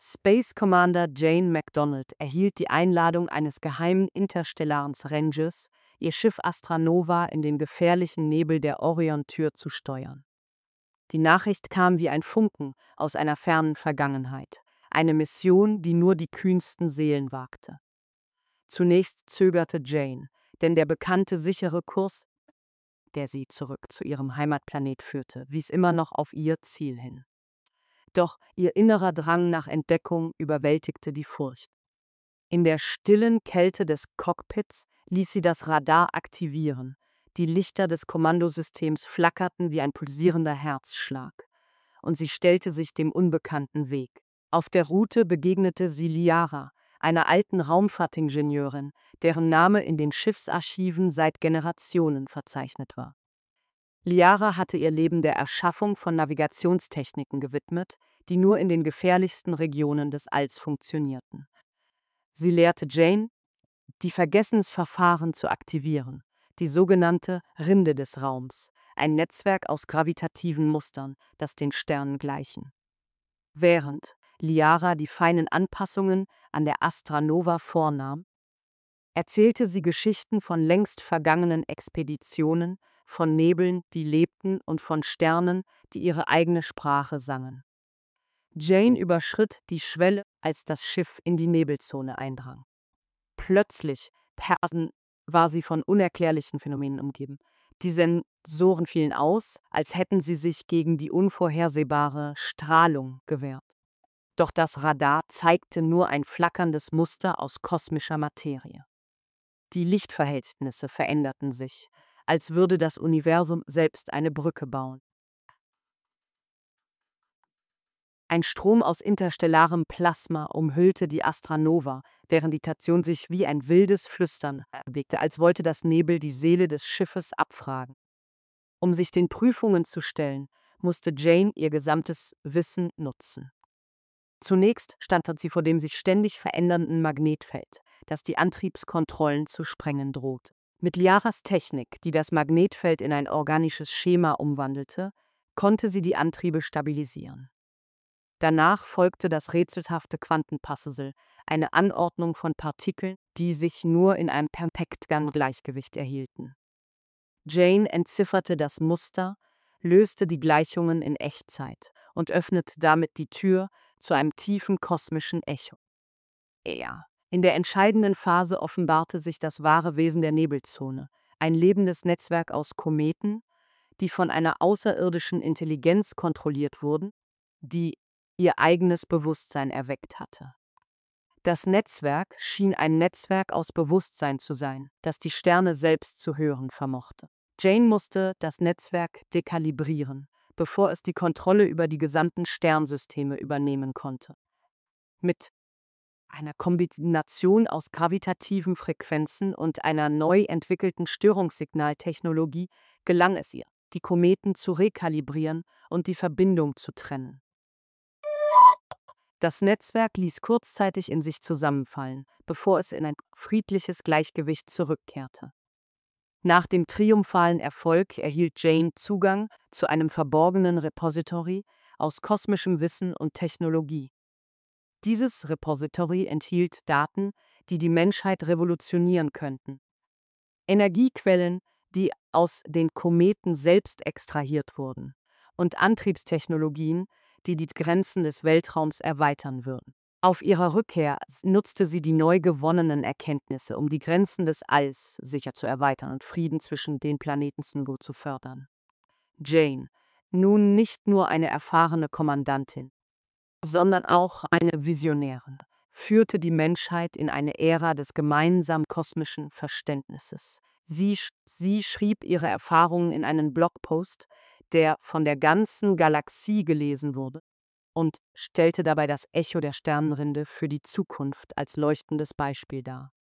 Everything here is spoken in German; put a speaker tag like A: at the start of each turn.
A: Space Commander Jane McDonald erhielt die Einladung eines geheimen interstellaren Rangers, ihr Schiff Astra Nova in den gefährlichen Nebel der Orion-Tür zu steuern. Die Nachricht kam wie ein Funken aus einer fernen Vergangenheit, eine Mission, die nur die kühnsten Seelen wagte. Zunächst zögerte Jane, denn der bekannte sichere Kurs, der sie zurück zu ihrem Heimatplanet führte, wies immer noch auf ihr Ziel hin. Doch ihr innerer Drang nach Entdeckung überwältigte die Furcht. In der stillen Kälte des Cockpits ließ sie das Radar aktivieren. Die Lichter des Kommandosystems flackerten wie ein pulsierender Herzschlag. Und sie stellte sich dem unbekannten Weg. Auf der Route begegnete sie Liara, einer alten Raumfahrtingenieurin, deren Name in den Schiffsarchiven seit Generationen verzeichnet war. Liara hatte ihr Leben der Erschaffung von Navigationstechniken gewidmet, die nur in den gefährlichsten Regionen des Alls funktionierten. Sie lehrte Jane, die Vergessensverfahren zu aktivieren, die sogenannte Rinde des Raums, ein Netzwerk aus gravitativen Mustern, das den Sternen gleichen. Während Liara die feinen Anpassungen an der Astra Nova vornahm, erzählte sie Geschichten von längst vergangenen Expeditionen, von Nebeln, die lebten, und von Sternen, die ihre eigene Sprache sangen. Jane überschritt die Schwelle, als das Schiff in die Nebelzone eindrang. Plötzlich war sie von unerklärlichen Phänomenen umgeben. Die Sensoren fielen aus, als hätten sie sich gegen die unvorhersehbare Strahlung gewehrt. Doch das Radar zeigte nur ein flackerndes Muster aus kosmischer Materie. Die Lichtverhältnisse veränderten sich, als würde das Universum selbst eine Brücke bauen. Ein Strom aus interstellarem Plasma umhüllte die Astra Nova, während die Station sich wie ein wildes Flüstern bewegte, als wollte das Nebel die Seele des Schiffes abfragen. Um sich den Prüfungen zu stellen, musste Jane ihr gesamtes Wissen nutzen. Zunächst stand sie vor dem sich ständig verändernden Magnetfeld, das die Antriebskontrollen zu sprengen drohte. Mit Liaras Technik, die das Magnetfeld in ein organisches Schema umwandelte, konnte sie die Antriebe stabilisieren. Danach folgte das rätselhafte Quantenpuzzle, eine Anordnung von Partikeln, die sich nur in einem perfekten Gleichgewicht erhielten. Jane entzifferte das Muster, löste die Gleichungen in Echtzeit und öffnete damit die Tür zu einem tiefen kosmischen Echo. In der entscheidenden Phase offenbarte sich das wahre Wesen der Nebelzone, ein lebendes Netzwerk aus Kometen, die von einer außerirdischen Intelligenz kontrolliert wurden, die ihr eigenes Bewusstsein erweckt hatte. Das Netzwerk schien ein Netzwerk aus Bewusstsein zu sein, das die Sterne selbst zu hören vermochte. Jane musste das Netzwerk dekalibrieren, bevor es die Kontrolle über die gesamten Sternsysteme übernehmen konnte. Mit einer Kombination aus gravitativen Frequenzen und einer neu entwickelten Störungssignaltechnologie gelang es ihr, die Kometen zu rekalibrieren und die Verbindung zu trennen. Das Netzwerk ließ kurzzeitig in sich zusammenfallen, bevor es in ein friedliches Gleichgewicht zurückkehrte. Nach dem triumphalen Erfolg erhielt Jane Zugang zu einem verborgenen Repository aus kosmischem Wissen und Technologie. Dieses Repository enthielt Daten, die die Menschheit revolutionieren könnten. Energiequellen, die aus den Kometen selbst extrahiert wurden, und Antriebstechnologien, die die Grenzen des Weltraums erweitern würden. Auf ihrer Rückkehr nutzte sie die neu gewonnenen Erkenntnisse, um die Grenzen des Alls sicher zu erweitern und Frieden zwischen den Planeten zu fördern. Jane, nun nicht nur eine erfahrene Kommandantin, sondern auch eine Visionärin, führte die Menschheit in eine Ära des gemeinsamen kosmischen Verständnisses. Sie schrieb ihre Erfahrungen in einen Blogpost, der von der ganzen Galaxie gelesen wurde, und stellte dabei das Echo der Sternenrinde für die Zukunft als leuchtendes Beispiel dar.